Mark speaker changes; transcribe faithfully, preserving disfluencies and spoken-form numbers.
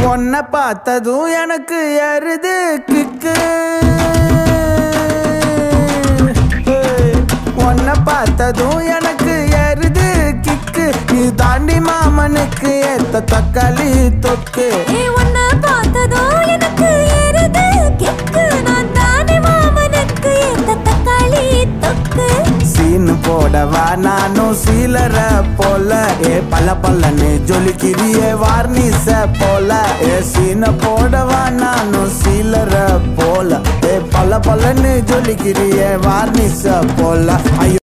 Speaker 1: உன்னை பார்த்ததும் எனக்கு ஏறுது கிக்கு, உன்னை பார்த்ததும் எனக்கு ஏறுது கிக்கு, நீ தாண்டி மாமனுக்கு ஏத்த தக்காளி தொக்கு.
Speaker 2: உன்னை பார்த்ததும் எனக்கு ஏறுது கிக்கு, நான் தாண்டி மாமனுக்கு ஏத்த தக்காளி தொக்கு.
Speaker 1: சீனு போடவா நானும் சீலர போல, ஏ பல பல்லன்னு ஜொலிக்கிறியே வார்னிச போல. ஏ சீன போடவா நானும் சீலர போல, ஏ பல பல்லன்னு ஜொலிக்கிறியே வார்னிச போல. ஐயோ